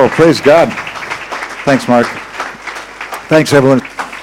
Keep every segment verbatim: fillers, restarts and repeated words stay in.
Oh, praise God. Thanks, Mark. Thanks, everyone.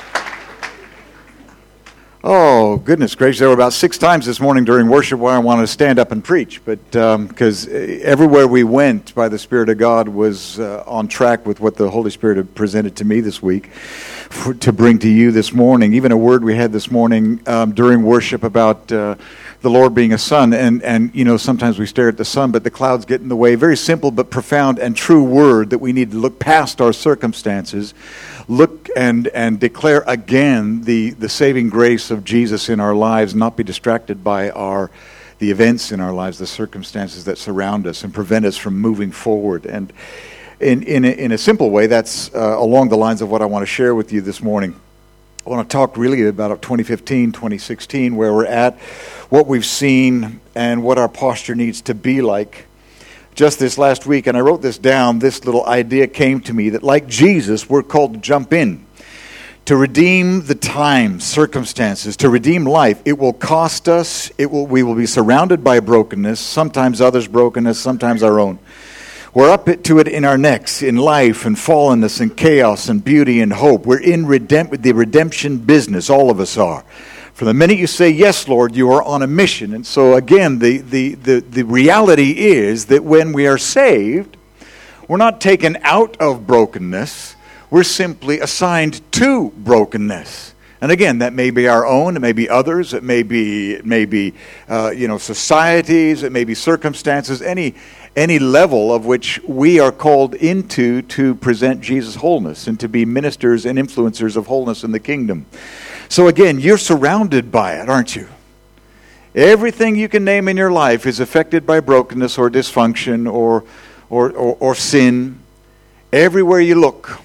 Oh, goodness gracious. There were about six times this morning during worship where I wanted to stand up and preach, but because um, everywhere we went by the Spirit of God was uh, on track with what the Holy Spirit had presented to me this week for, to bring to you this morning. Even a word we had this morning um, during worship about uh, the Lord being a sun, and, and you know, sometimes we stare at the sun, but the clouds get in the way. Very simple but profound and true word that we need to look past our circumstances, look and and declare again the, the saving grace of Jesus in our lives, not be distracted by our the events in our lives, the circumstances that surround us and prevent us from moving forward. And in in a, in a simple way, that's uh, along the lines of what I want to share with you this morning. I want to talk really about twenty fifteen, twenty sixteen, where we're at, what we've seen, and what our posture needs to be like. Just this last week, and I wrote this down, this little idea came to me that like Jesus, we're called to jump in, to redeem the times, circumstances, to redeem life. It will cost us, it will. we will be surrounded by brokenness, sometimes others' brokenness, sometimes our own. We're up to it in our necks, in life and fallenness and chaos and beauty and hope. We're in redemp- the redemption business, all of us are. From the minute you say, yes, Lord, you are on a mission. And so again, the, the, the, the reality is that when we are saved, we're not taken out of brokenness. We're simply assigned to brokenness. And again, that may be our own, it may be others, it may be, it may be uh, you know, societies, it may be circumstances, any any level of which we are called into to present Jesus' wholeness and to be ministers and influencers of wholeness in the kingdom. So again, you're surrounded by it, aren't you? Everything you can name in your life is affected by brokenness or dysfunction or or, or, or sin. Everywhere you look.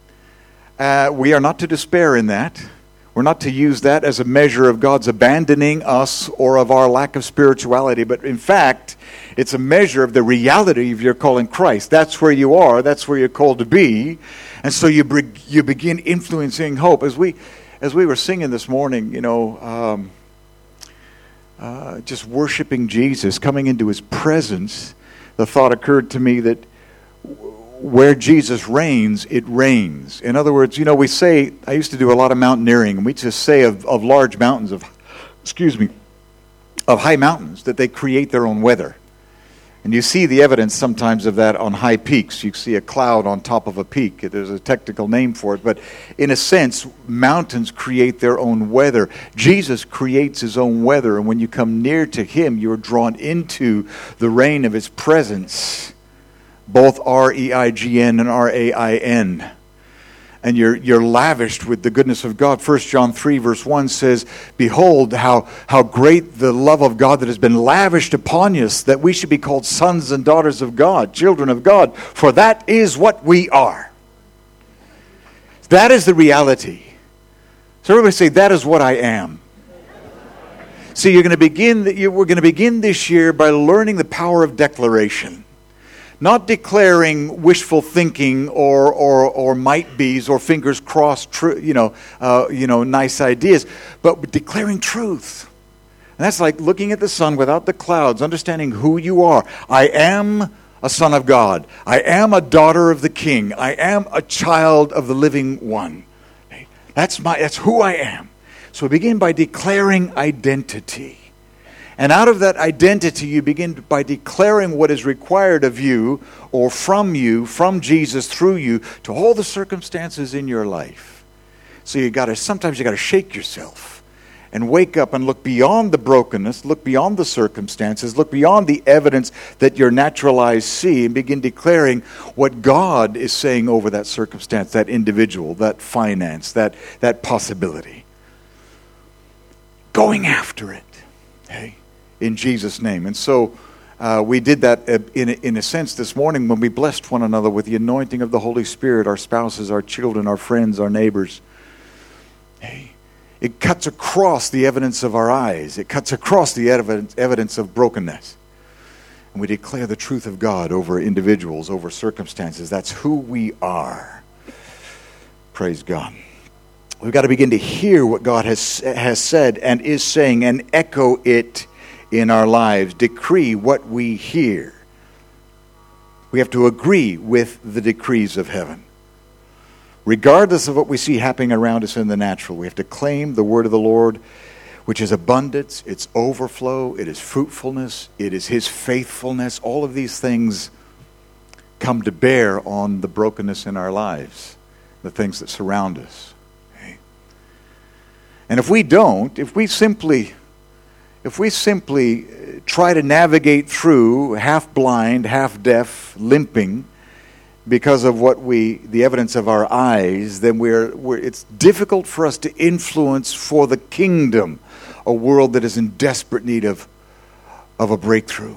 Uh, we are not to despair in that. We're not to use that as a measure of God's abandoning us or of our lack of spirituality, but in fact, it's a measure of the reality of your call in Christ. That's where you are. That's where you're called to be. And so you be, you begin influencing hope. As we as we were singing this morning, you know, um, uh, just worshiping Jesus, coming into His presence, the thought occurred to me that where Jesus reigns, it reigns. In other words, you know, we say, I used to do a lot of mountaineering, and we just say of, of large mountains, of, excuse me, of high mountains, that they create their own weather. And you see the evidence sometimes of that on high peaks. You see a cloud on top of a peak. There's a technical name for it. But in a sense, mountains create their own weather. Jesus creates His own weather. And when you come near to Him, you're drawn into the reign of His presence. Both R E I G N and R A I N. And you're you're lavished with the goodness of God. First John three verse one says, behold how, how great the love of God that has been lavished upon us, that we should be called sons and daughters of God, children of God, for that is what we are. That is the reality. So everybody say, that is what I am. See, you're going to begin. We're going to begin this year by learning the power of declaration. Not declaring wishful thinking or or or might be's or fingers crossed, tr- you know, uh, you know, nice ideas, but declaring truth. And that's like looking at the sun without the clouds, understanding who you are. I am a son of God. I am a daughter of the King. I am a child of the living one. That's my. That's who I am. So we begin by declaring identity. And out of that identity, you begin by declaring what is required of you or from you, from Jesus, through you, to all the circumstances in your life. So you got to sometimes you got to shake yourself and wake up and look beyond the brokenness, look beyond the circumstances, look beyond the evidence that your natural eyes see, and begin declaring what God is saying over that circumstance, that individual, that finance, that that possibility. Going after it. Hey. In Jesus' name. And so uh, we did that in a, in a sense this morning when we blessed one another with the anointing of the Holy Spirit, our spouses, our children, our friends, our neighbors. Hey, it cuts across the evidence of our eyes. It cuts across the evidence, evidence of brokenness. And we declare the truth of God over individuals, over circumstances. That's who we are. Praise God. We've got to begin to hear what God has has said and is saying and echo it in our lives. Decree what we hear. We have to agree with the decrees of heaven. Regardless of what we see happening around us in the natural, we have to claim the word of the Lord, which is abundance, it's overflow, it is fruitfulness, it is His faithfulness. All of these things come to bear on the brokenness in our lives, the things that surround us. Okay? And if we don't, if we simply, if we simply try to navigate through half blind, half deaf, limping, because of what we, the evidence of our eyes, then we're, we're, it's difficult for us to influence for the kingdom a world that is in desperate need of, of a breakthrough.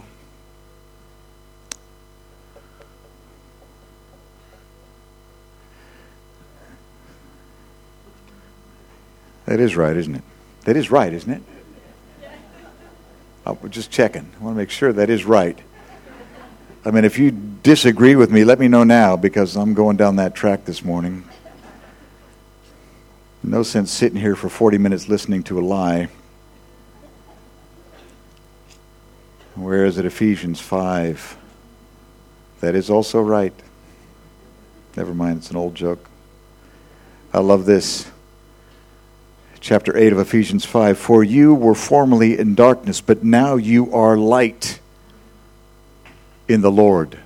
That is right, isn't it? That is right, isn't it? Oh, we're just checking. I want to make sure that is right. I mean, if you disagree with me, let me know now, because I'm going down that track this morning. No sense sitting here for forty minutes listening to a lie. Whereas at Ephesians five, that is also right. Never mind, it's an old joke. I love this. Chapter eight of Ephesians five. For you were formerly in darkness, but now you are light in the Lord.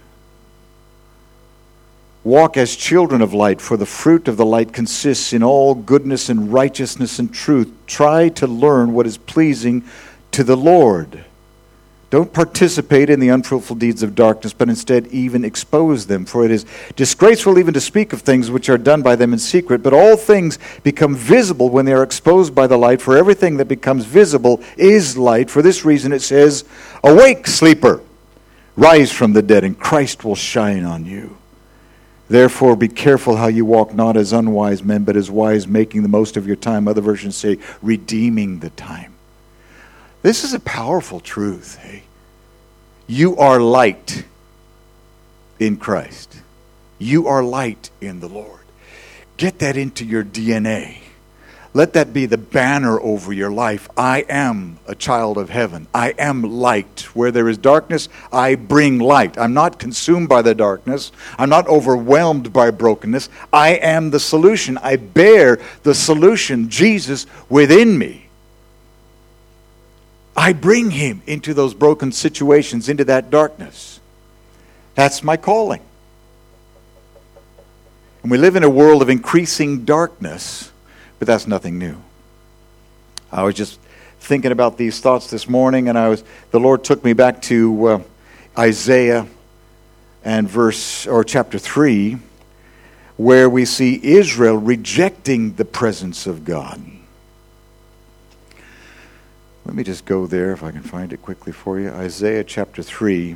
Walk as children of light, for the fruit of the light consists in all goodness and righteousness and truth. Try to learn what is pleasing to the Lord. Don't participate in the unfruitful deeds of darkness, but instead even expose them. For it is disgraceful even to speak of things which are done by them in secret. But all things become visible when they are exposed by the light. For everything that becomes visible is light. For this reason it says, awake, sleeper, rise from the dead, and Christ will shine on you. Therefore be careful how you walk, not as unwise men, but as wise, making the most of your time. Other versions say, redeeming the time. This is a powerful truth. Hey, you are light in Christ. You are light in the Lord. Get that into your D N A. Let that be the banner over your life. I am a child of heaven. I am light. Where there is darkness, I bring light. I'm not consumed by the darkness. I'm not overwhelmed by brokenness. I am the solution. I bear the solution, Jesus, within me. I bring Him into those broken situations, into that darkness. That's my calling. And we live in a world of increasing darkness, but that's nothing new. I was just thinking about these thoughts this morning, and I was the Lord took me back to uh, Isaiah and verse or chapter three, where we see Israel rejecting the presence of God. Let me just go there if I can find it quickly for you. Isaiah chapter three.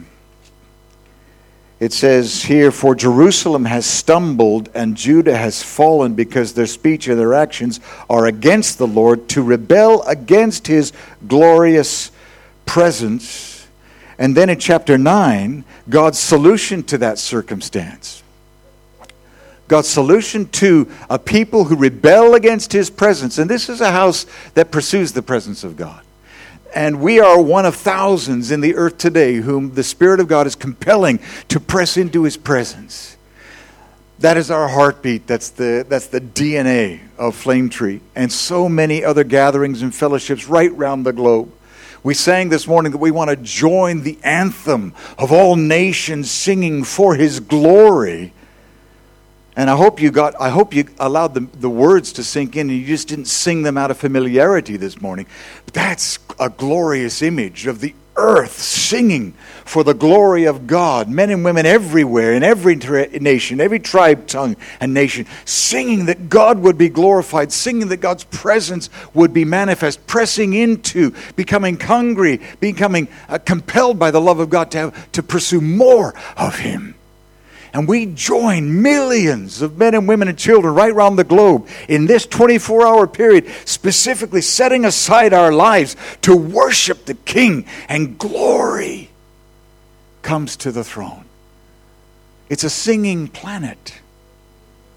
It says here, for Jerusalem has stumbled and Judah has fallen because their speech and their actions are against the Lord, to rebel against His glorious presence. And then in chapter nine, God's solution to that circumstance. God's solution to a people who rebel against His presence. And this is a house that pursues the presence of God. And we are one of thousands in the earth today whom the Spirit of God is compelling to press into His presence. That is our heartbeat. That's the, that's the D N A of Flame Tree. And so many other gatherings and fellowships right around the globe. We sang this morning that we want to join the anthem of all nations singing for His glory. And I hope you got, I hope you allowed the, the words to sink in and you just didn't sing them out of familiarity this morning. But that's a glorious image of the earth singing for the glory of God. Men and women everywhere, in every tra- nation, every tribe, tongue, and nation, singing that God would be glorified, singing that God's presence would be manifest, pressing into, becoming hungry, becoming uh, compelled by the love of God to have, to pursue more of Him. And we join millions of men and women and children right around the globe in this twenty-four hour period, specifically setting aside our lives to worship the King, and glory comes to the throne. It's a singing planet.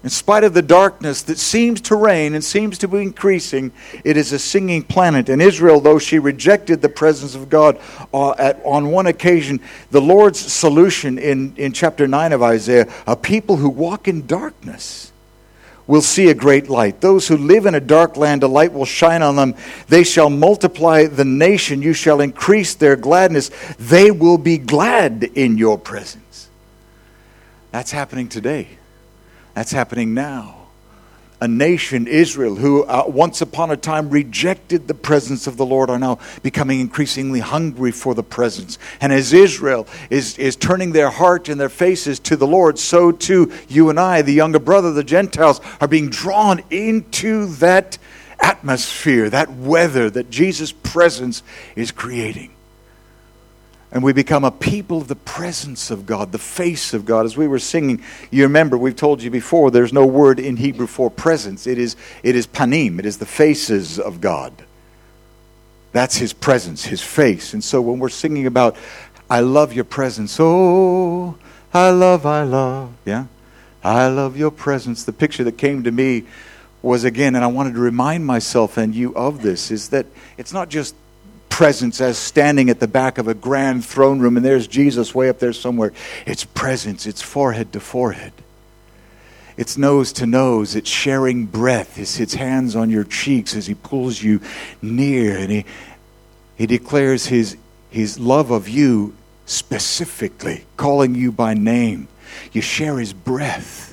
In spite of the darkness that seems to reign and seems to be increasing, it is a singing planet. And Israel, though she rejected the presence of God uh, at, on one occasion, the Lord's solution in, in chapter nine of Isaiah, a people who walk in darkness will see a great light. Those who live in a dark land, a light will shine on them. They shall multiply the nation. You shall increase their gladness. They will be glad in your presence. That's happening today. That's happening now. A nation, Israel, who uh, once upon a time rejected the presence of the Lord, are now becoming increasingly hungry for the presence. And as Israel is, is turning their heart and their faces to the Lord, so too you and I, the younger brother, the Gentiles, are being drawn into that atmosphere, that weather that Jesus' presence is creating. And we become a people of the presence of God, the face of God. As we were singing, you remember, we've told you before, there's no word in Hebrew for presence. It is, it is panim. It is the faces of God. That's His presence, His face. And so when we're singing about, I love your presence, oh, I love, I love, yeah, I love your presence. The picture that came to me was, again, and I wanted to remind myself and you of this, is that it's not just presence as standing at the back of a grand throne room and there's Jesus way up there somewhere. It's presence. It's forehead to forehead. It's nose to nose. It's sharing breath. It's His hands on your cheeks as He pulls you near, and He He declares His His love of you specifically, calling you by name. You share His breath.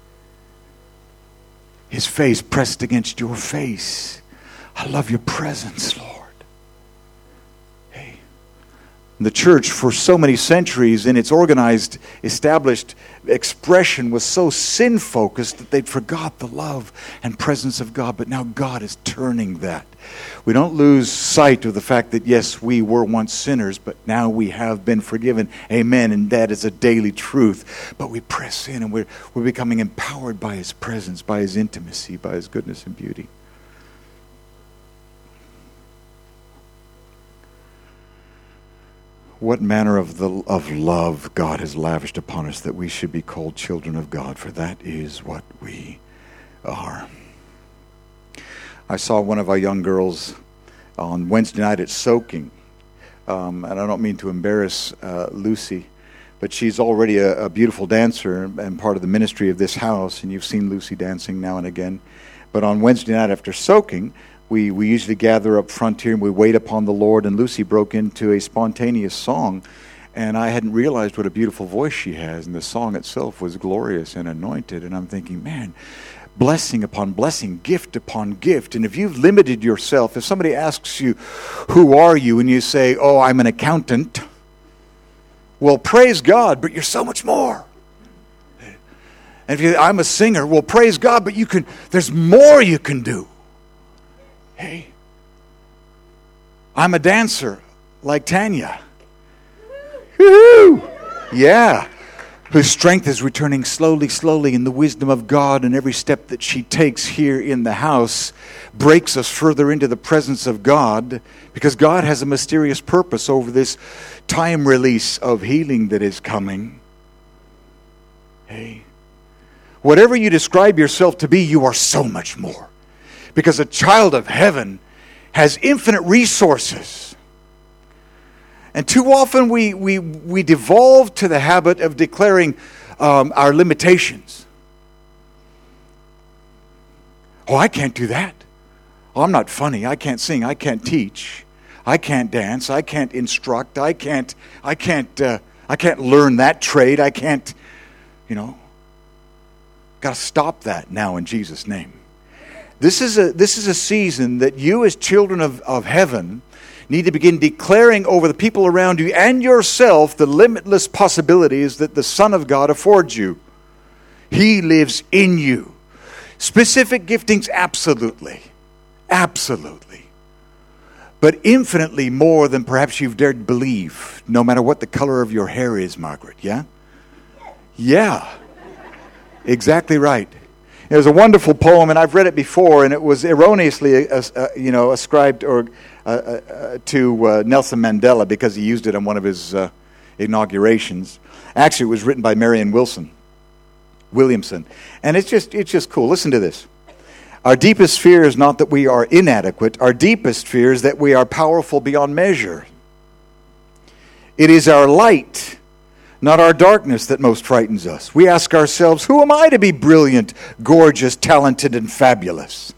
His face pressed against your face. I love your presence, Lord. The church, for so many centuries, in its organized, established expression, was so sin-focused that they'd forgot the love and presence of God. But now God is turning that. We don't lose sight of the fact that, yes, we were once sinners, but now we have been forgiven. Amen. And that is a daily truth. But we press in and we're, we're becoming empowered by His presence, by His intimacy, by His goodness and beauty. What manner of the of love God has lavished upon us that we should be called children of God, for that is what we are. I saw one of our young girls on Wednesday night at Soaking, um, and I don't mean to embarrass uh, Lucy, but she's already a, a beautiful dancer and part of the ministry of this house, and you've seen Lucy dancing now and again. But on Wednesday night after Soaking, We we usually gather up front here and we wait upon the Lord, and Lucy broke into a spontaneous song, and I hadn't realized what a beautiful voice she has, and the song itself was glorious and anointed, and I'm thinking, man, blessing upon blessing, gift upon gift. And if you've limited yourself, if somebody asks you, who are you, and you say, oh, I'm an accountant, well, praise God, but you're so much more. And if you, I'm a singer, well, praise God, but you can. There's more you can do. Hey, I'm a dancer like Tanya. Woo-hoo! Yeah. Whose strength is returning slowly, slowly in the wisdom of God, and every step that she takes here in the house breaks us further into the presence of God, because God has a mysterious purpose over this time release of healing that is coming. Hey, whatever you describe yourself to be, you are so much more. Because a child of heaven has infinite resources. And too often we we, we devolve to the habit of declaring um, our limitations. Oh, I can't do that. Oh, I'm not funny. I can't sing. I can't teach. I can't dance. I can't instruct. I can't. I can't. Uh, I can't learn that trade. I can't. You know. Got to stop that now in Jesus' name. This is a this is a season that you as children of, of heaven need to begin declaring over the people around you and yourself the limitless possibilities that the Son of God affords you. He lives in you. Specific giftings, absolutely. Absolutely. But infinitely more than perhaps you've dared believe, no matter what the color of your hair is, Margaret, yeah? Yeah. Exactly right. There's a wonderful poem, and I've read it before, and it was erroneously, uh, uh, you know, ascribed or uh, uh, to uh, Nelson Mandela because he used it on one of his uh, inaugurations. Actually, it was written by Marion Wilson, Williamson. And it's just it's just cool. Listen to this. Our deepest fear is not that we are inadequate. Our deepest fear is that we are powerful beyond measure. It is our light, not our darkness, that most frightens us. We ask ourselves, who am I to be brilliant, gorgeous, talented, and fabulous?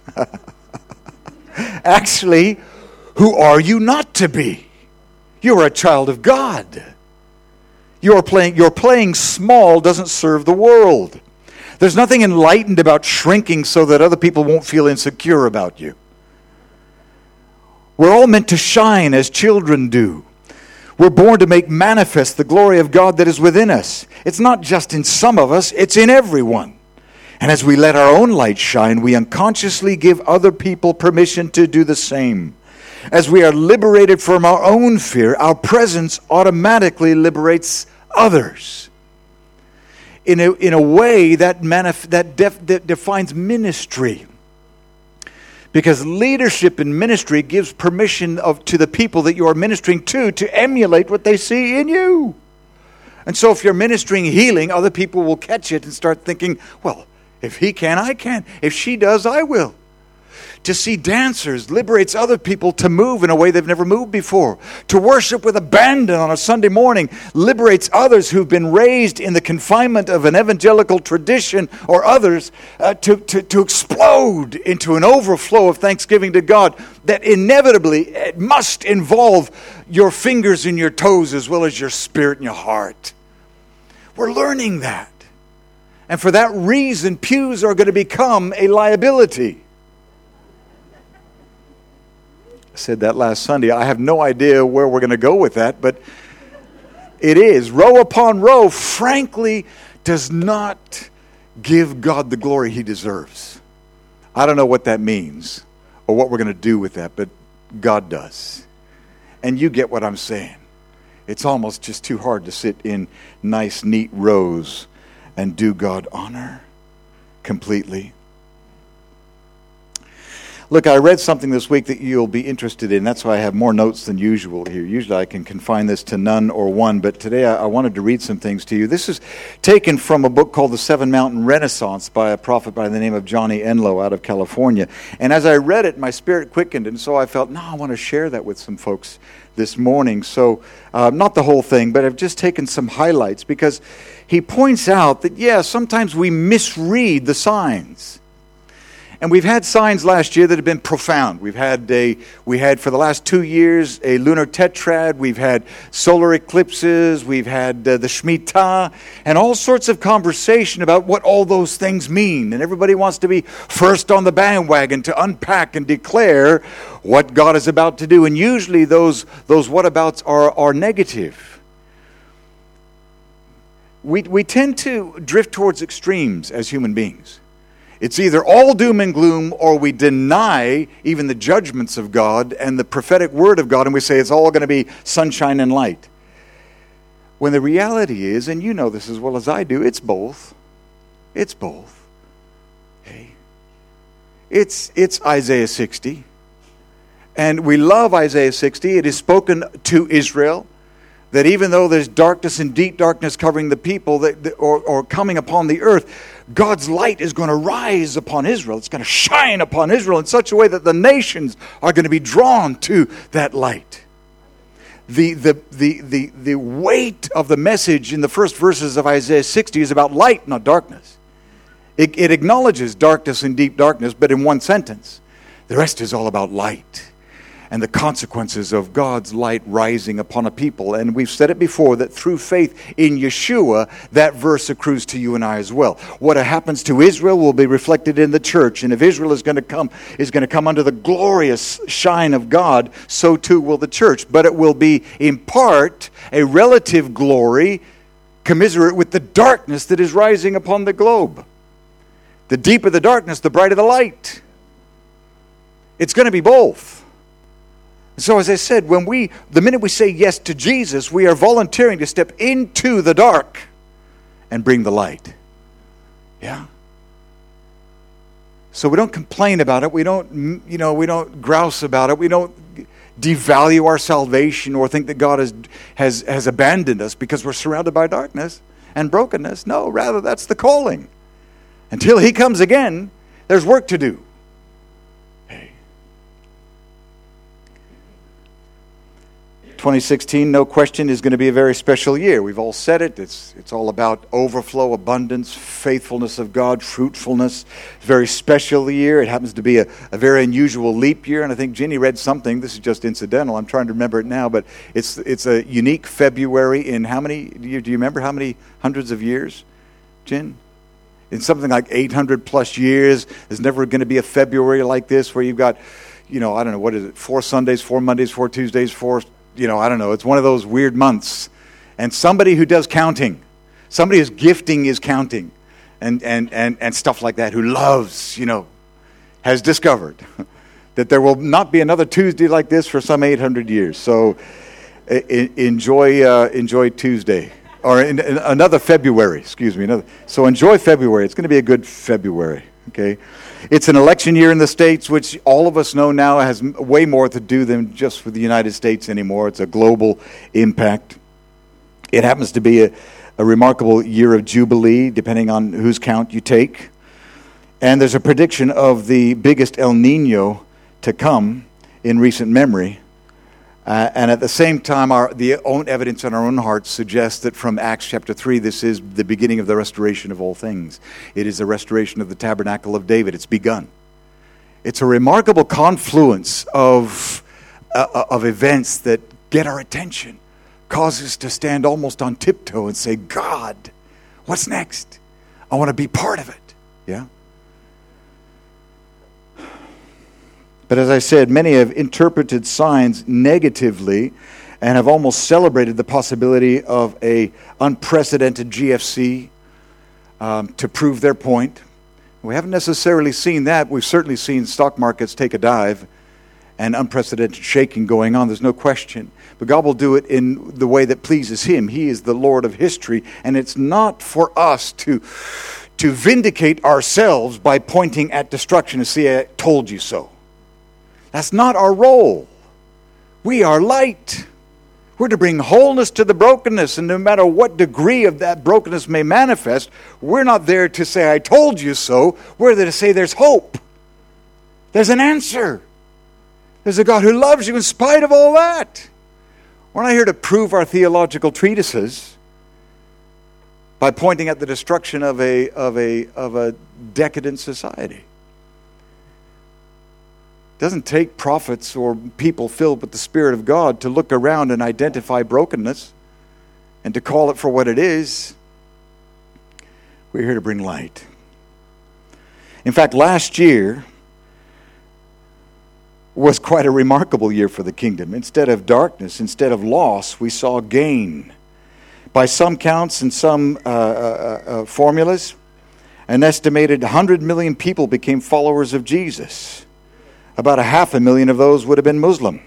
Actually, who are you not to be? You're a child of God. You're playing, you're playing small doesn't serve the world. There's nothing enlightened about shrinking so that other people won't feel insecure about you. We're all meant to shine as children do. We're born to make manifest the glory of God that is within us. It's not just in some of us, it's in everyone. And as we let our own light shine, we unconsciously give other people permission to do the same. As we are liberated from our own fear, our presence automatically liberates others. In a, in a way that, manif- that, def- that defines ministry. Because leadership in ministry gives permission of, to the people that you are ministering to to emulate what they see in you. And so if you're ministering healing, other people will catch it and start thinking, well, if he can, I can. If she does, I will. To see dancers liberates other people to move in a way they've never moved before. To worship with abandon on a Sunday morning liberates others who've been raised in the confinement of an evangelical tradition or others uh, to, to, to explode into an overflow of thanksgiving to God that inevitably it must involve your fingers and your toes as well as your spirit and your heart. We're learning that. And for that reason, pews are going to become a liability. I said that last Sunday. I have no idea where we're going to go with that, but it is. Row upon row, frankly, does not give God the glory he deserves. I don't know what that means or what we're going to do with that, but God does. And you get what I'm saying. It's almost just too hard to sit in nice, neat rows and do God honor completely. Look, I read something this week that you'll be interested in. That's why I have more notes than usual here. Usually I can confine this to none or one, but today I wanted to read some things to you. This is taken from a book called The Seven Mountain Renaissance by a prophet by the name of Johnny Enlow out of California. And as I read it, my spirit quickened, and so I felt, no, I want to share that with some folks this morning. So, uh, not the whole thing, but I've just taken some highlights because he points out that, yeah, sometimes we misread the signs. And we've had signs last year that have been profound. We've had a, we had for the last two years a lunar tetrad. We've had solar eclipses. We've had uh, the Shemitah, and all sorts of conversation about what all those things mean. And everybody wants to be first on the bandwagon to unpack and declare what God is about to do. And usually those those whatabouts are are negative. We we tend to drift towards extremes as human beings. It's either all doom and gloom, or we deny even the judgments of God and the prophetic word of God, and we say it's all going to be sunshine and light. When the reality is, and you know this as well as I do, it's both. It's both. Okay? It's, it's Isaiah sixty. And we love Isaiah sixty. It is spoken to Israel, that even though there's darkness and deep darkness covering the people that, or, or coming upon the earth, God's light is going to rise upon Israel. It's going to shine upon Israel in such a way that the nations are going to be drawn to that light. The, the, the, the, the weight of the message in the first verses of Isaiah sixty is about light, not darkness. It, it acknowledges darkness and deep darkness, but in one sentence. The rest is all about light and the consequences of God's light rising upon a people. And we've said it before, that through faith in Yeshua, that verse accrues to you and I as well. What happens to Israel will be reflected in the church. And if Israel is going to come, is going to come under the glorious shine of God, so too will the church. But it will be, in part, a relative glory commiserate with the darkness that is rising upon the globe. The deeper the darkness, the brighter the light. It's going to be both. So as I said, when we, the minute we say yes to Jesus, we are volunteering to step into the dark and bring the light. Yeah? So we don't complain about it. We don't, you know, we don't grouse about it. We don't devalue our salvation or think that God has, has, has abandoned us because we're surrounded by darkness and brokenness. No, rather that's the calling. Until he comes again, there's work to do. Hey. twenty sixteen, no question, is going to be a very special year. We've all said it. It's it's all about overflow, abundance, faithfulness of God, fruitfulness. It's a very special year. It happens to be a, a very unusual leap year. And I think Ginny read something. This is just incidental. I'm trying to remember it now. But it's it's a unique February in how many, do you, do you remember how many hundreds of years, Gin? In something like eight hundred plus years. There's never going to be a February like this where you've got, you know, I don't know, what is it, four Sundays, four Mondays, four Tuesdays, four, you know, I don't know. It's one of those weird months. And somebody who does counting, somebody whose gifting is counting and, and, and, and stuff like that, who loves, you know, has discovered that there will not be another Tuesday like this for some eight hundred years. So I- enjoy uh, enjoy Tuesday. Or in, in another February, excuse me. Another. So enjoy February. It's going to be a good February, okay? It's an election year in the States, which all of us know now has way more to do than just with the United States anymore. It's a global impact. It happens to be a, a remarkable year of Jubilee, depending on whose count you take. And there's a prediction of the biggest El Nino to come in recent memory. Uh, and at the same time, our the own evidence in our own hearts suggests that from Acts chapter three, this is the beginning of the restoration of all things. It is the restoration of the tabernacle of David. It's begun. It's a remarkable confluence of uh, of events that get our attention, cause us to stand almost on tiptoe and say, God, what's next? I want to be part of it. Yeah? But as I said, many have interpreted signs negatively and have almost celebrated the possibility of a unprecedented G F C um, to prove their point. We haven't necessarily seen that. We've certainly seen stock markets take a dive and unprecedented shaking going on. There's no question. But God will do it in the way that pleases Him. He is the Lord of history, and it's not for us to, to vindicate ourselves by pointing at destruction and say, I told you so. That's not our role. We are light. We're to bring wholeness to the brokenness, and no matter what degree of that brokenness may manifest, we're not there to say, I told you so. We're there to say there's hope. There's an answer. There's a God who loves you in spite of all that. We're not here to prove our theological treatises by pointing at the destruction of a, of a, of a decadent society. It doesn't take prophets or people filled with the Spirit of God to look around and identify brokenness and to call it for what it is. We're here to bring light. In fact, last year was quite a remarkable year for the kingdom. Instead of darkness, instead of loss, we saw gain. By some counts and some uh, uh, uh, formulas, an estimated one hundred million people became followers of Jesus. About a half a million of those would have been Muslim.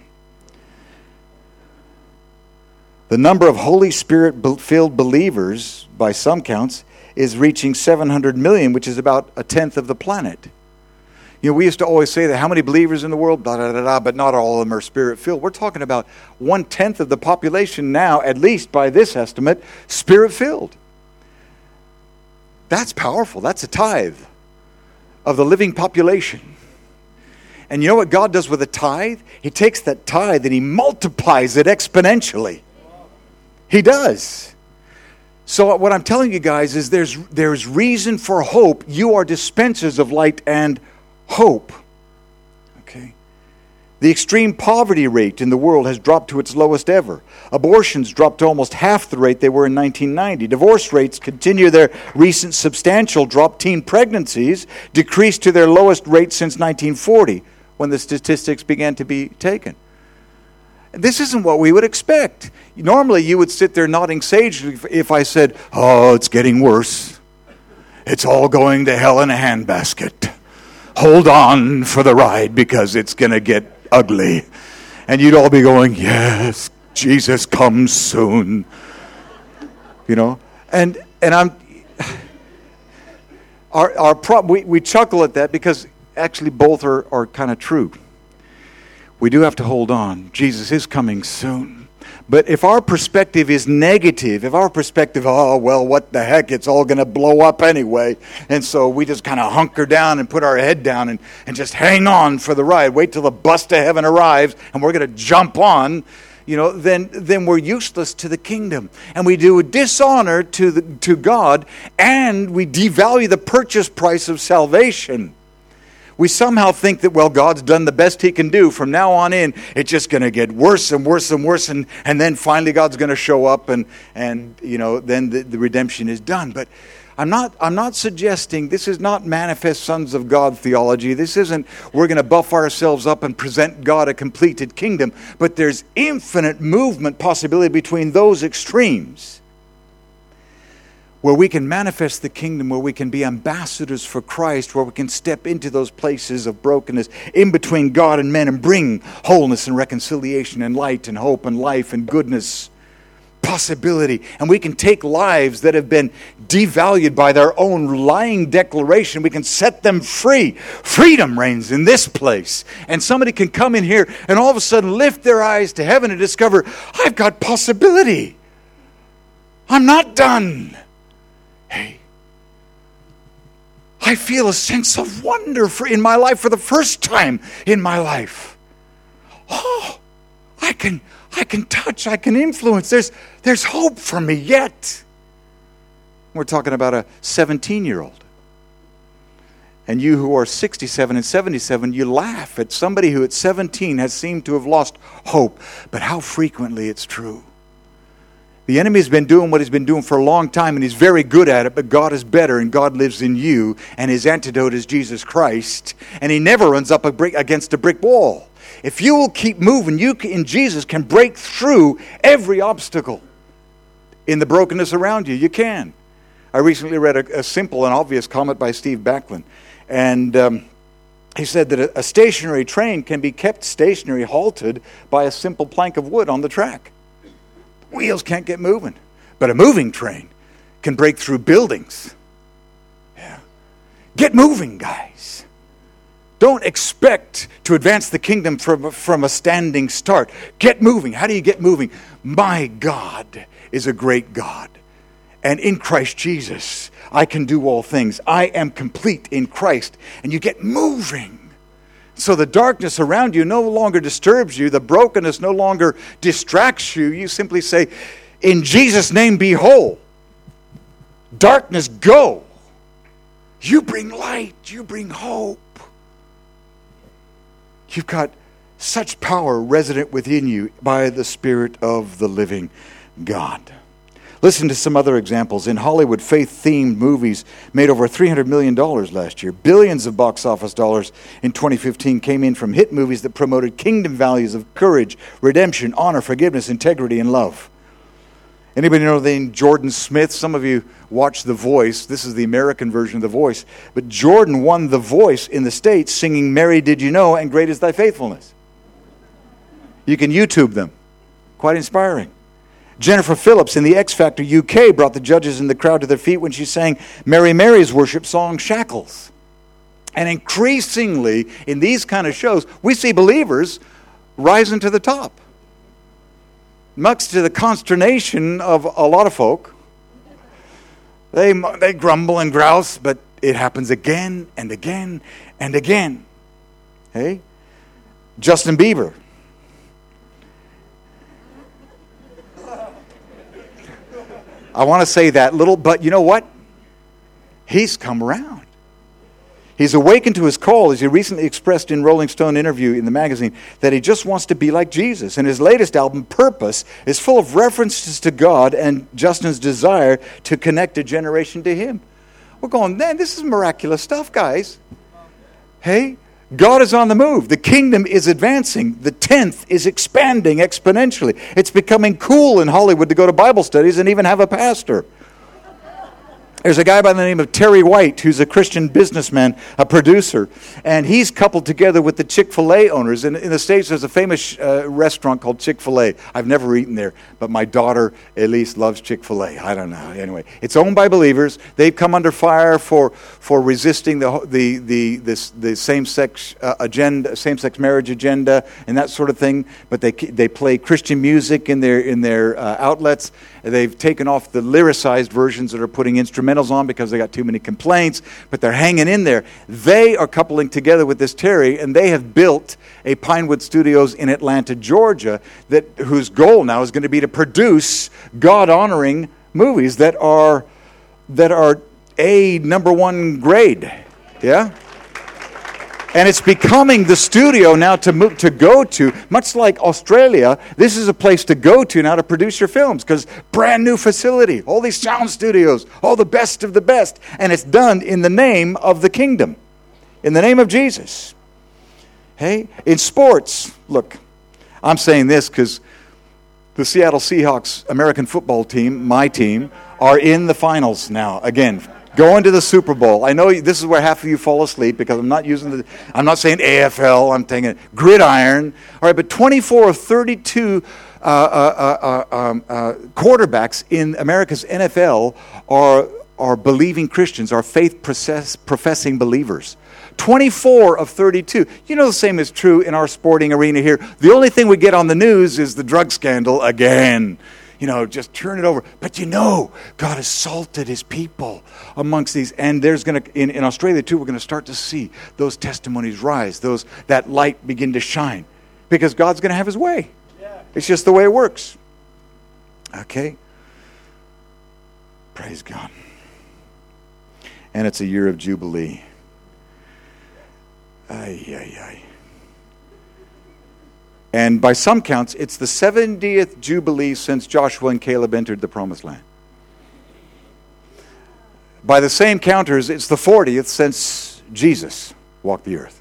The number of Holy Spirit-filled believers, by some counts, is reaching seven hundred million, which is about a tenth of the planet. You know, we used to always say that how many believers in the world, blah, blah, blah, blah, but not all of them are Spirit-filled. We're talking about one-tenth of the population now, at least by this estimate, Spirit-filled. That's powerful. That's a tithe of the living population. And you know what God does with a tithe? He takes that tithe and He multiplies it exponentially. He does. So what I'm telling you guys is there's there's reason for hope. You are dispensers of light and hope. Okay. The extreme poverty rate in the world has dropped to its lowest ever. Abortions dropped to almost half the rate they were in nineteen ninety. Divorce rates continue their recent substantial drop. Teen pregnancies decreased to their lowest rate since nineteen forty, when the statistics began to be taken. This isn't what we would expect. Normally you would sit there nodding sagely if I said, oh, it's getting worse. It's all going to hell in a handbasket. Hold on for the ride because it's going to get ugly. And you'd all be going, yes, Jesus comes soon. You know? And and I'm our our problem, we, we chuckle at that because actually both are, are kind of true. We do have to hold on. Jesus is coming soon. But if our perspective is negative, if our perspective, oh, well, what the heck, it's all going to blow up anyway, and so we just kind of hunker down and put our head down and, and just hang on for the ride, wait till the bus to heaven arrives, and we're going to jump on, you know, then then we're useless to the kingdom. And we do a dishonor to the, to God, and we devalue the purchase price of salvation. We somehow think that, well, God's done the best He can do. From now on in, it's just going to get worse and worse and worse. And, and then finally God's going to show up and, and you know, then the, the redemption is done. But I'm not, I'm not suggesting, this is not manifest sons of God theology. This isn't, we're going to buff ourselves up and present God a completed kingdom. But there's infinite movement possibility between those extremes, where we can manifest the kingdom, where we can be ambassadors for Christ, where we can step into those places of brokenness in between God and men and bring wholeness and reconciliation and light and hope and life and goodness, possibility. And we can take lives that have been devalued by their own lying declaration. We can set them free. Freedom reigns in this place. And somebody can come in here and all of a sudden lift their eyes to heaven and discover, I've got possibility. I'm not done. Hey, I feel a sense of wonder for, in my life for the first time in my life. Oh, I can, I can touch, I can influence. There's, there's hope for me yet. We're talking about a seventeen-year-old. And you who are sixty-seven and seventy-seven, you laugh at somebody who at seventeen has seemed to have lost hope. But how frequently it's true. The enemy's been doing what he's been doing for a long time, and he's very good at it, but God is better, and God lives in you, and his antidote is Jesus Christ, and he never runs up a brick, against a brick wall. If you will keep moving, you in Jesus can break through every obstacle in the brokenness around you. You can. I recently read a, a simple and obvious comment by Steve Backlund, and um, he said that a, a stationary train can be kept stationary, halted, by a simple plank of wood on the track. Wheels can't get moving. But a moving train can break through buildings. Yeah. Get moving, guys. Don't expect to advance the kingdom from, from a standing start. Get moving. How do you get moving? My God is a great God. And in Christ Jesus, I can do all things. I am complete in Christ. And you get moving. So the darkness around you no longer disturbs you. The brokenness no longer distracts you. You simply say, in Jesus' name, be whole. Darkness, go. You bring light. You bring hope. You've got such power resident within you by the Spirit of the living God. Listen to some other examples. In Hollywood, faith-themed movies made over three hundred million dollars last year. Billions of box office dollars in twenty fifteen came in from hit movies that promoted kingdom values of courage, redemption, honor, forgiveness, integrity, and love. Anybody know the name Jordan Smith? Some of you watch The Voice. This is the American version of The Voice. But Jordan won The Voice in the States singing Mary Did You Know and Great Is Thy Faithfulness. You can YouTube them. Quite inspiring. Jennifer Phillips in the X Factor U K brought the judges and the crowd to their feet when she sang Mary Mary's worship song, Shackles. And increasingly, in these kind of shows, we see believers rising to the top. Much to the consternation of a lot of folk. They, they grumble and grouse, but it happens again and again and again. Hey? Justin Bieber. I want to say that little, but you know what? He's come around. He's awakened to his call, as he recently expressed in Rolling Stone interview in the magazine, that he just wants to be like Jesus. And his latest album, Purpose, is full of references to God and Justin's desire to connect a generation to him. We're going, man, this is miraculous stuff, guys. Hey, God is on the move. The kingdom is advancing. The tenth is expanding exponentially. It's becoming cool in Hollywood to go to Bible studies and even have a pastor. There's a guy by the name of Terry White who's a Christian businessman, a producer, and he's coupled together with the Chick-fil-A owners. And in the States, there's a famous uh, restaurant called Chick-fil-A. I've never eaten there, but my daughter, Elise, loves Chick-fil-A. I don't know. Anyway, it's owned by believers. They've come under fire for for resisting the the the this the same-sex uh, agenda, same-sex marriage agenda, and that sort of thing. But they they play Christian music in their in their uh, outlets. They've taken off the lyricized versions that are putting instrumentals on because they got too many complaints, but they're hanging in there. They are coupling together with this Terry, and they have built a Pinewood Studios in Atlanta, Georgia, that whose goal now is going to be to produce God-honoring movies that are that are a number one grade. Yeah? And it's becoming the studio now to move, to go to, much like Australia. This is a place to go to now to produce your films because brand new facility, all these sound studios, all the best of the best, and it's done in the name of the kingdom, in the name of Jesus. Hey, in sports, look, I'm saying this because the Seattle Seahawks American football team, my team, are in the finals now again. Going to the Super Bowl. I know this is where half of you fall asleep because I'm not using the, I'm not saying A F L, I'm taking gridiron. All right, but twenty-four of thirty-two uh, uh, uh, um, uh, quarterbacks in America's N F L are, are believing Christians, are faith process, professing believers. twenty-four of thirty-two. You know the same is true in our sporting arena here. The only thing we get on the news is the drug scandal again. You know, just turn it over. But you know, God has salted his people amongst these. And there's going to, in, in Australia too, we're going to start to see those testimonies rise, those that light begin to shine. Because God's going to have his way. Yeah. It's just the way it works. Okay? Praise God. And it's a year of Jubilee. Ay, ay, ay. And by some counts, it's the seventieth Jubilee since Joshua and Caleb entered the Promised Land. By the same counters, it's the fortieth since Jesus walked the earth.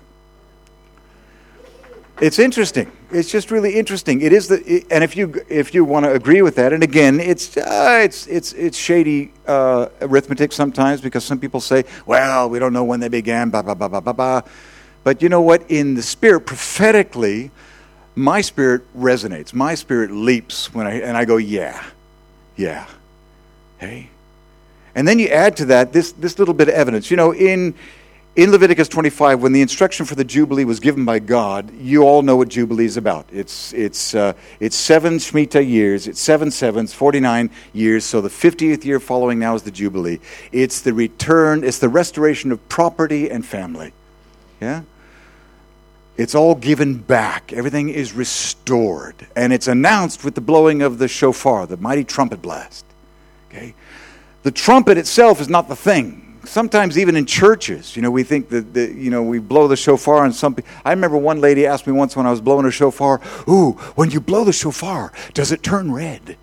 It's interesting. It's just really interesting. It is the, and if you if you want to agree with that, and again, it's uh, it's it's it's shady uh, arithmetic sometimes because some people say, "Well, we don't know when they began." Blah blah blah blah blah blah. But you know what? In the spirit, prophetically, my spirit resonates. My spirit leaps when I and I go, yeah, yeah, hey. And then you add to that this this little bit of evidence. You know, in in Leviticus twenty-five, when the instruction for the Jubilee was given by God, you all know what Jubilee is about. It's it's uh, it's seven Shemitah years. It's seven sevens, forty-nine years. So the fiftieth year following now is the Jubilee. It's the return. It's the restoration of property and family. Yeah. It's all given back. Everything is restored. And it's announced with the blowing of the shofar, the mighty trumpet blast. Okay? The trumpet itself is not the thing. Sometimes even in churches, you know, we think that, the, you know, we blow the shofar and some people... I remember one lady asked me once when I was blowing a shofar, ooh, when you blow the shofar, does it turn red?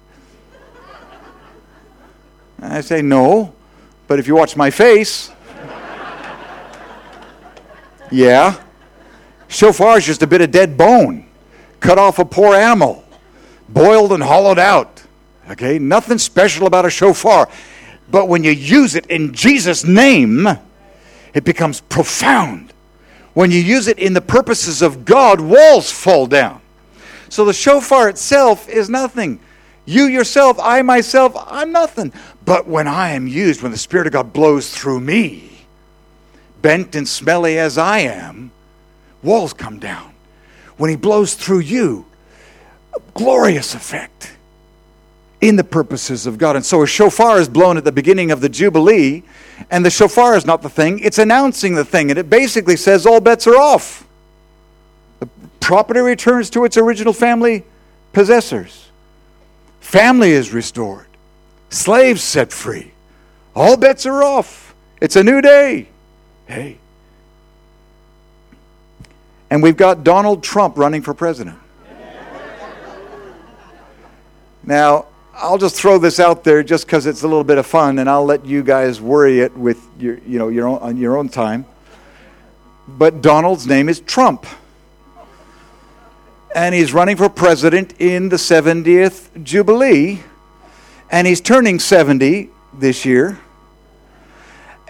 And I say, no. But if you watch my face... yeah. Shofar is just a bit of dead bone, cut off a poor animal, boiled and hollowed out. Okay, nothing special about a shofar. But when you use it in Jesus' name, it becomes profound. When you use it in the purposes of God, walls fall down. So the shofar itself is nothing. You yourself, I myself, I'm nothing. But when I am used, when the Spirit of God blows through me, bent and smelly as I am, walls come down. When he blows through you, a glorious effect in the purposes of God. And so a shofar is blown at the beginning of the Jubilee, and the shofar is not the thing, it's announcing the thing. And it basically says all bets are off. The property returns to its original family possessors. Family is restored. Slaves set free. All bets are off. It's a new day. Hey. And we've got Donald Trump running for president. Now, I'll just throw this out there just because it's a little bit of fun, and I'll let you guys worry it with your, you know, your own, on your own time. But Donald's name is Trump. And he's running for president in the seventieth Jubilee. And he's turning seventy this year.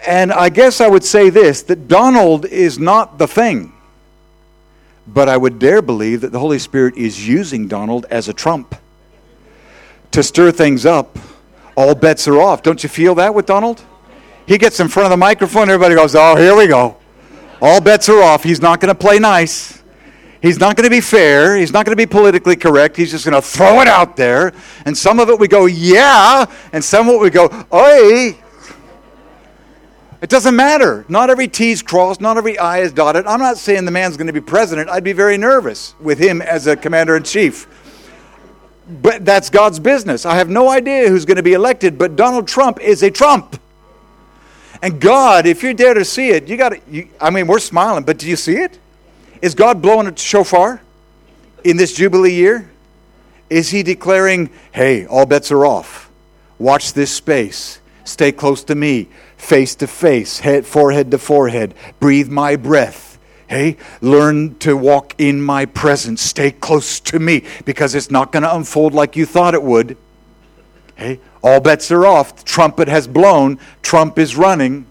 And I guess I would say this, that Donald is not the thing. But I would dare believe that the Holy Spirit is using Donald as a trump to stir things up. All bets are off. Don't you feel that with Donald? He gets in front of the microphone, everybody goes, oh, here we go. All bets are off. He's not going to play nice. He's not going to be fair. He's not going to be politically correct. He's just going to throw it out there. And some of it we go, yeah. And some of it we go, oi. It doesn't matter. Not every T is crossed. Not every I is dotted. I'm not saying the man's going to be president. I'd be very nervous with him as a commander-in-chief. But that's God's business. I have no idea who's going to be elected, but Donald Trump is a Trump. And God, if you dare to see it, you got to, I mean, we're smiling, but do you see it? Is God blowing a shofar in this Jubilee year? Is he declaring, hey, all bets are off. Watch this space. Stay close to me. Face to face. Head, forehead to forehead. Breathe my breath. Hey, learn to walk in my presence. Stay close to me because it's not going to unfold like you thought it would. Hey, all bets are off. The trumpet has blown. Trump is running.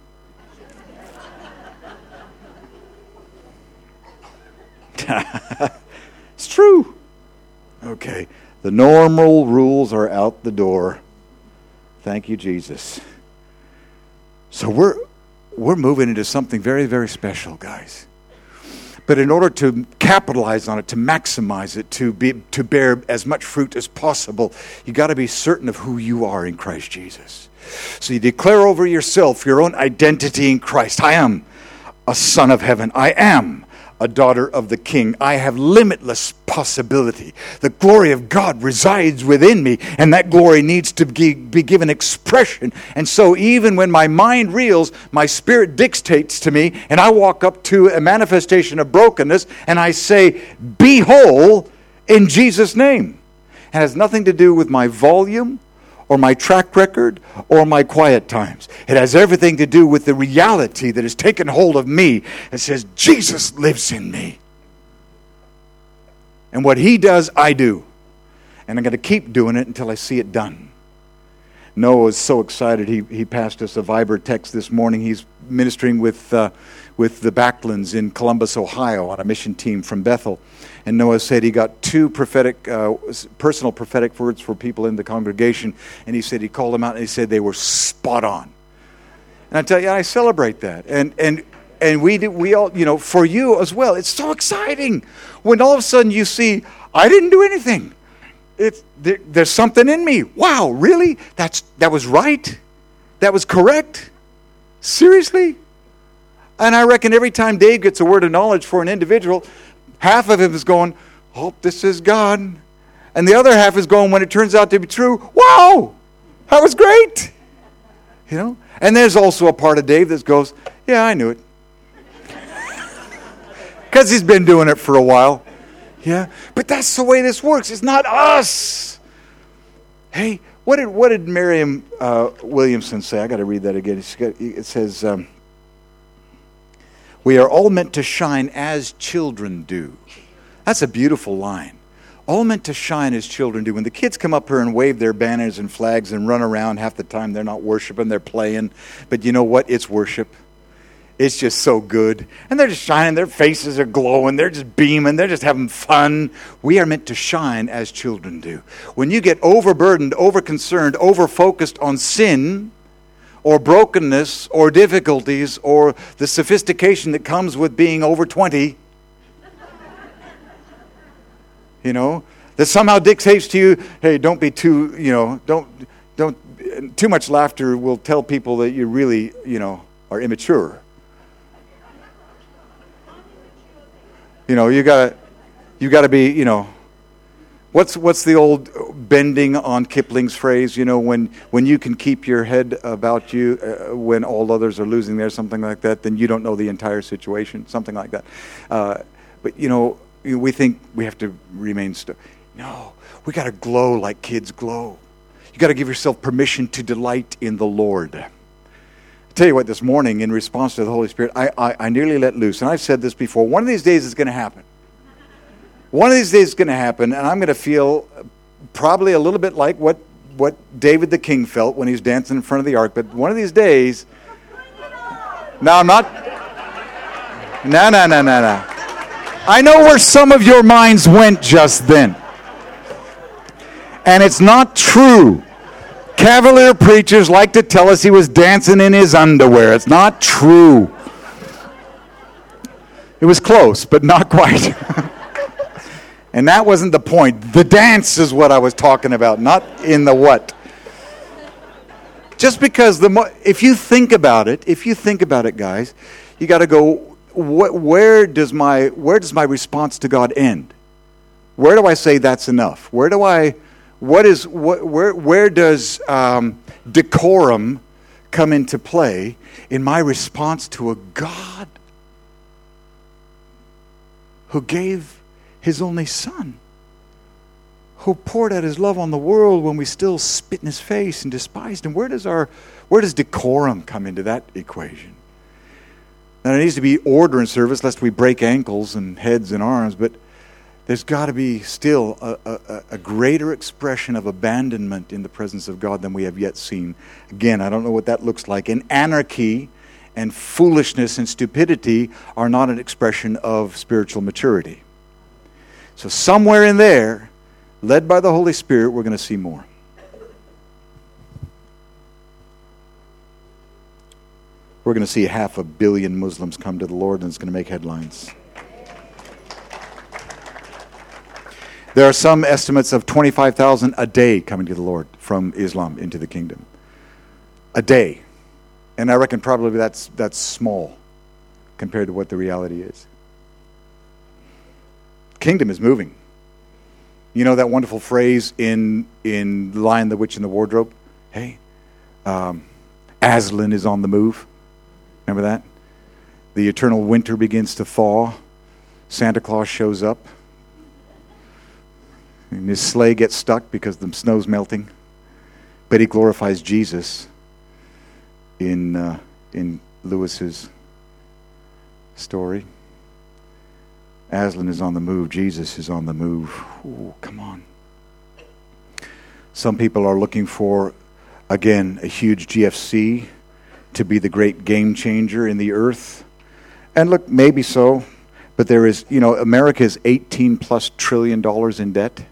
It's true. Okay, the normal rules are out the door. Thank you, Jesus. So we're we're moving into something very, very special, guys. But in order to capitalize on it, to maximize it, to be to bear as much fruit as possible, you got to be certain of who you are in Christ Jesus. So you declare over yourself your own identity in Christ. I am a son of heaven. I am a daughter of the King. I have limitless possibility. The glory of God resides within me, and that glory needs to be, be given expression. And so even when my mind reels, my spirit dictates to me, and I walk up to a manifestation of brokenness, and I say, be whole in Jesus' name. It has nothing to do with my volume, or my track record, or my quiet times. It has everything to do with the reality that has taken hold of me and says, Jesus lives in me. And what he does, I do. And I'm going to keep doing it until I see it done. Noah is so excited. He he passed us a Viber text this morning. He's ministering with uh, with the Backlunds in Columbus, Ohio, on a mission team from Bethel. And Noah said he got two prophetic, uh, personal prophetic words for people in the congregation. And he said he called them out and he said they were spot on. And I tell you, I celebrate that. And and and we do, we all, you know, for you as well. It's so exciting when all of a sudden you see, I didn't do anything. It's there, there's something in me. Wow, really? That's that was right? That was correct? Seriously? And I reckon every time Dave gets a word of knowledge for an individual, half of him is going, oh, this is God. And the other half is going, when it turns out to be true, wow, that was great. You know? And there's also a part of Dave that goes, yeah, I knew it. Because he's been doing it for a while. Yeah? But that's the way this works. It's not us. Hey, what did what did Miriam uh, Williamson say? I got to read that again. It says, um, we are all meant to shine as children do. That's a beautiful line. All meant to shine as children do. When the kids come up here and wave their banners and flags and run around, half the time they're not worshiping, they're playing. But you know what? It's worship. It's just so good. And they're just shining. Their faces are glowing. They're just beaming. They're just having fun. We are meant to shine as children do. When you get overburdened, overconcerned, overfocused on sin, or brokenness, or difficulties, or the sophistication that comes with being over twenty, you know, that somehow dictates to you, hey, don't be too, you know, don't, don't, too much laughter will tell people that you really, you know, are immature. You know, you gotta, you gotta be, you know, what's what's the old bending on Kipling's phrase? You know, when when you can keep your head about you uh, when all others are losing theirs, something like that, then you don't know the entire situation, something like that. Uh, but you know, we think we have to remain still. No, we got to glow like kids glow. You got to give yourself permission to delight in the Lord. I tell you what, this morning, in response to the Holy Spirit, I, I, I nearly let loose. And I've said this before. One of these days it's going to happen. One of these days it's going to happen, and I'm going to feel probably a little bit like what, what David the king felt when he was dancing in front of the ark. But one of these days, No, I'm not. No, no, no, no, no. I know where some of your minds went just then. And it's not true. Cavalier preachers like to tell us he was dancing in his underwear. It's not true. It was close, but not quite. And that wasn't the point. The dance is what I was talking about, not in the what. Just because the mo- if you think about it, if you think about it, guys, you got to go. Wh- where does my where does my response to God end? Where do I say that's enough? Where do I? What is what? Where where does um, decorum come into play in my response to a God who gave His only Son, who poured out His love on the world when we still spit in His face and despised Him? Where does our, where does decorum come into that equation? Now, there needs to be order in service, lest we break ankles and heads and arms, but there's got to be still a, a, a greater expression of abandonment in the presence of God than we have yet seen. Again, I don't know what that looks like. And anarchy and foolishness and stupidity are not an expression of spiritual maturity. So somewhere in there, led by the Holy Spirit, we're going to see more. We're going to see half a billion Muslims come to the Lord, and it's going to make headlines. There are some estimates of twenty-five thousand a day coming to the Lord from Islam into the kingdom. A day. And I reckon probably that's that's small compared to what the reality is. Kingdom is moving. You know that wonderful phrase in in Lion, the Witch, and the Wardrobe? Hey, um, Aslan is on the move. Remember that? The eternal winter begins to thaw. Santa Claus shows up. And his sleigh gets stuck because the snow's melting. But he glorifies Jesus in uh, in Lewis's story. Aslan is on the move. Jesus is on the move. Ooh, come on. Some people are looking for, again, a huge G F C to be the great game changer in the earth. And look, maybe so. But there is, you know, America is eighteen plus trillion dollars in debt.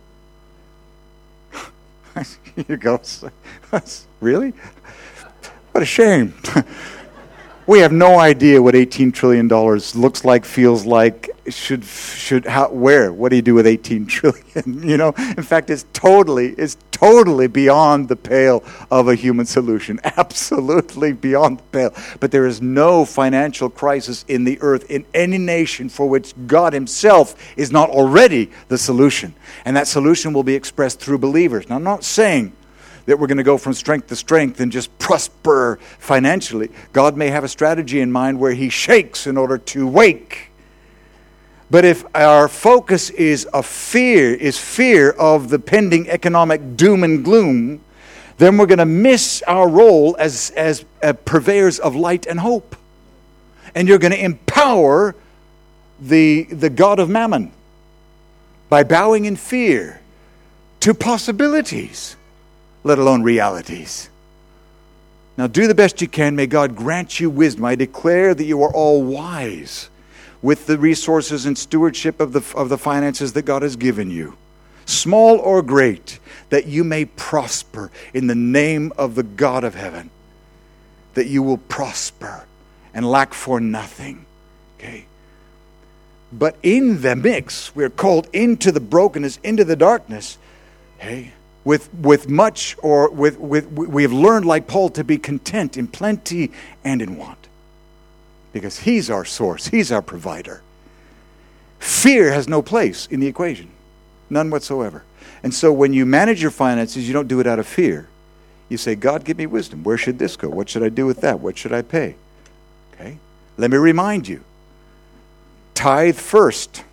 Here goes. Really? What a shame. We have no idea what eighteen trillion dollars looks like, feels like, should, should, how, where, what do you do with eighteen trillion? You know, in fact, it's totally, it's totally beyond the pale of a human solution. Absolutely beyond the pale. But there is no financial crisis in the earth, in any nation, for which God Himself is not already the solution. And that solution will be expressed through believers. Now, I'm not saying that we're going to go from strength to strength and just prosper financially. God may have a strategy in mind where He shakes in order to wake. But if our focus is a fear, is fear of the pending economic doom and gloom, then we're going to miss our role as, as uh, purveyors of light and hope. And you're going to empower the, the God of Mammon by bowing in fear to possibilities, let alone realities. Now do the best you can. May God grant you wisdom. I declare that you are all wise with the resources and stewardship of the of the finances that God has given you, small or great, that you may prosper in the name of the God of heaven, that you will prosper and lack for nothing. Okay? But in the mix, we're called into the brokenness, into the darkness, hey, with with much, or with, with we have learned, like Paul, to be content in plenty and in want. Because He's our source. He's our provider. Fear has no place in the equation. None whatsoever. And so when you manage your finances, you don't do it out of fear. You say, God, give me wisdom. Where should this go? What should I do with that? What should I pay? Okay? Let me remind you. Tithe first.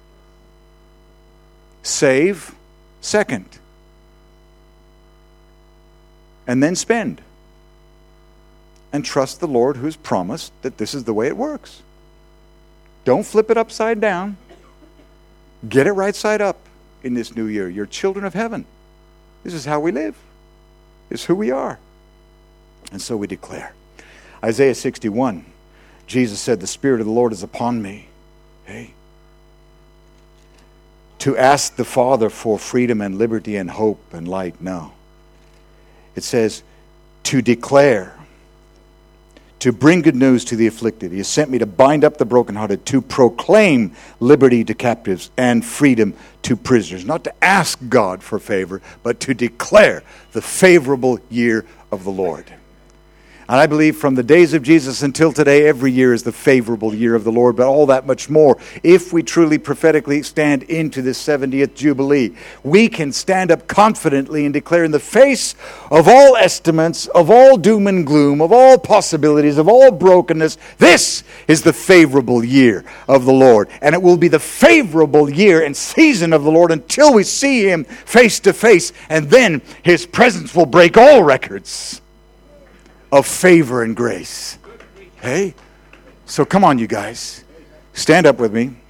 Save second. And then spend. And trust the Lord who's promised that this is the way it works. Don't flip it upside down. Get it right side up in this new year. You're children of heaven. This is how we live. This is who we are. And so we declare. Isaiah sixty-one, Jesus said, the Spirit of the Lord is upon me. Hey. To ask the Father for freedom and liberty and hope and light. No. It says, to declare, to bring good news to the afflicted. He has sent me to bind up the brokenhearted, to proclaim liberty to captives and freedom to prisoners. Not to ask God for favor, but to declare the favorable year of the Lord. And I believe from the days of Jesus until today, every year is the favorable year of the Lord, but all that much more. If we truly prophetically stand into this seventieth Jubilee, we can stand up confidently and declare in the face of all estimates, of all doom and gloom, of all possibilities, of all brokenness, this is the favorable year of the Lord. And it will be the favorable year and season of the Lord until we see Him face to face, and then His presence will break all records of favor and grace. Hey? So come on, you guys. Stand up with me.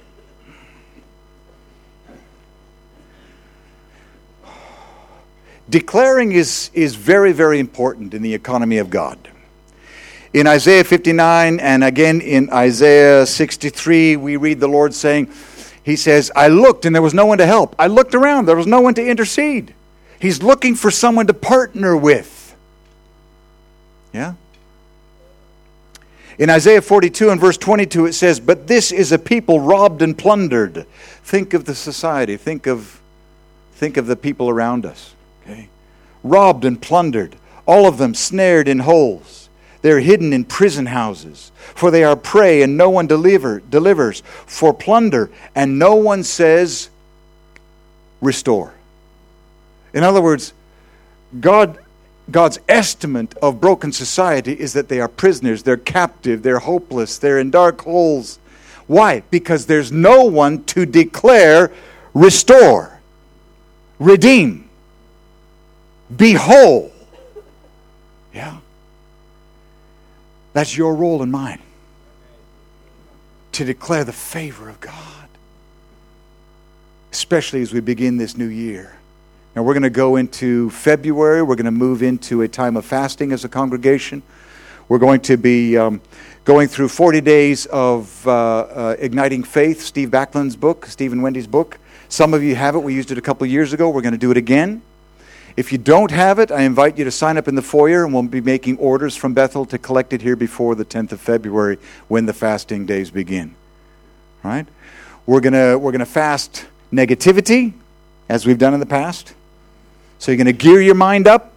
Declaring is, is very, very important in the economy of God. In Isaiah fifty-nine and again in Isaiah sixty-three, we read the Lord saying, He says, I looked and there was no one to help. I looked around, there was no one to intercede. He's looking for someone to partner with. Yeah? In Isaiah forty-two and verse twenty-two it says, but this is a people robbed and plundered. Think of the society. Think of, think of the people around us. Okay? Robbed and plundered. All of them snared in holes. They're hidden in prison houses. For they are prey and no one deliver, delivers. For plunder and no one says, restore. In other words, God... God's estimate of broken society is that they are prisoners, they're captive, they're hopeless, they're in dark holes. Why? Because there's no one to declare, restore, redeem, be whole. Yeah? That's your role and mine. To declare the favor of God. Especially as we begin this new year. Now we're going to go into February. We're going to move into a time of fasting as a congregation. We're going to be um, going through forty days of uh, uh, Igniting Faith, Steve Backlund's book, Steve and Wendy's book. Some of you have it. We used it a couple of years ago. We're going to do it again. If you don't have it, I invite you to sign up in the foyer, and we'll be making orders from Bethel to collect it here before the tenth of February when the fasting days begin. All right? We're going to we're going to fast negativity, as we've done in the past. So you're going to gear your mind up.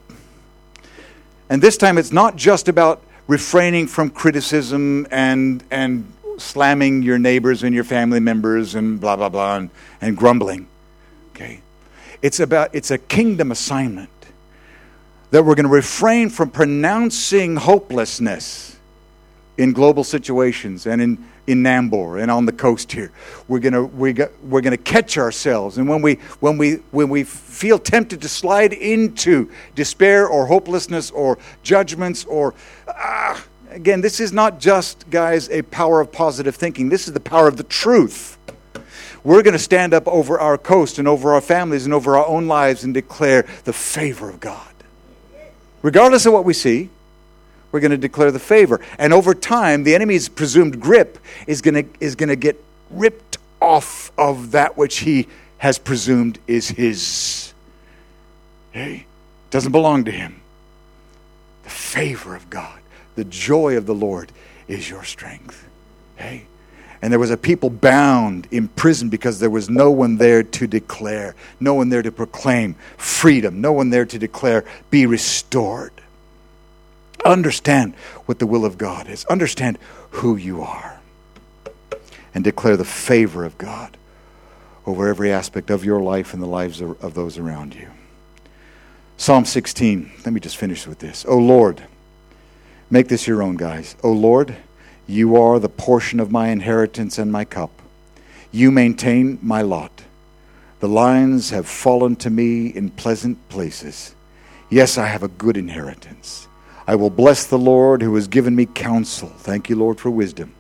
And this time it's not just about refraining from criticism and and slamming your neighbors and your family members and blah, blah, blah, and, and grumbling. Okay? It's about, it's a kingdom assignment that we're going to refrain from pronouncing hopelessness in global situations and in, in Nambour and on the coast here. We're going to we got, we're going to catch ourselves, and when we when we when we feel tempted to slide into despair or hopelessness or judgments or ah, again, this is not just, guys, a power of positive thinking. This is the power of the truth. We're going to stand up over our coast and over our families and over our own lives and declare the favor of God. Regardless of what we see, we're going to declare the favor. And over time, the enemy's presumed grip is going to is going to get ripped off of that which he has presumed is his. Hey, doesn't belong to him. The favor of God, the joy of the Lord is your strength. Hey. And there was a people bound, imprisoned, because there was no one there to declare, no one there to proclaim freedom, no one there to declare, be restored. Understand what the will of God is. Understand who you are. And declare the favor of God over every aspect of your life and the lives of, of those around you. Psalm sixteen. Let me just finish with this. O Lord, make this your own, guys. O Lord, you are the portion of my inheritance and my cup. You maintain my lot. The lines have fallen to me in pleasant places. Yes, I have a good inheritance. I will bless the Lord who has given me counsel. Thank you, Lord, for wisdom.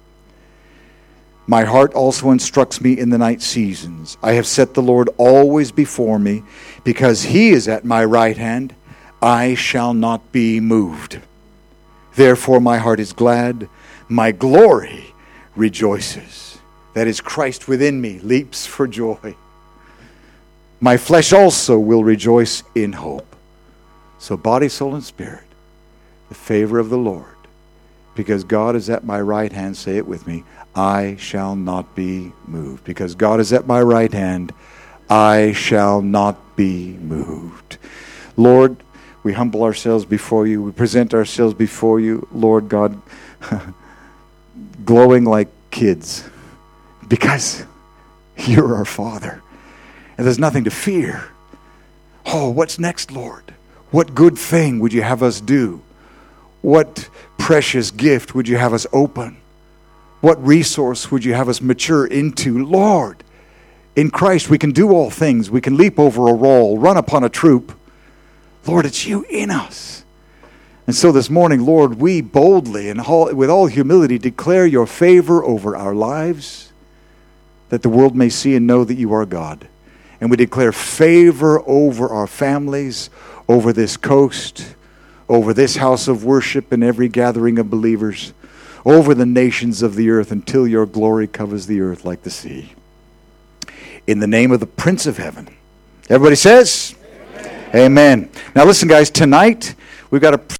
My heart also instructs me in the night seasons. I have set the Lord always before me. Because he is at my right hand, I shall not be moved. Therefore my heart is glad, my glory rejoices. That is, Christ within me leaps for joy. My flesh also will rejoice in hope. So body, soul, and spirit, the favor of the Lord. Because God is at my right hand, say it with me, I shall not be moved. Because God is at my right hand, I shall not be moved. Lord, we humble ourselves before you. We present ourselves before you, Lord God, glowing like kids. Because you're our Father. And there's nothing to fear. Oh, what's next, Lord? What good thing would you have us do? What precious gift would you have us open? What resource would you have us mature into? Lord, in Christ we can do all things. We can leap over a wall, run upon a troop. Lord, it's you in us. And so this morning, Lord, we boldly and with all humility declare your favor over our lives, that the world may see and know that you are God. And we declare favor over our families, over this coast, over this house of worship and every gathering of believers, over the nations of the earth until your glory covers the earth like the sea. In the name of the Prince of Heaven. Everybody says? Amen. Amen. Now listen, guys, tonight we've got a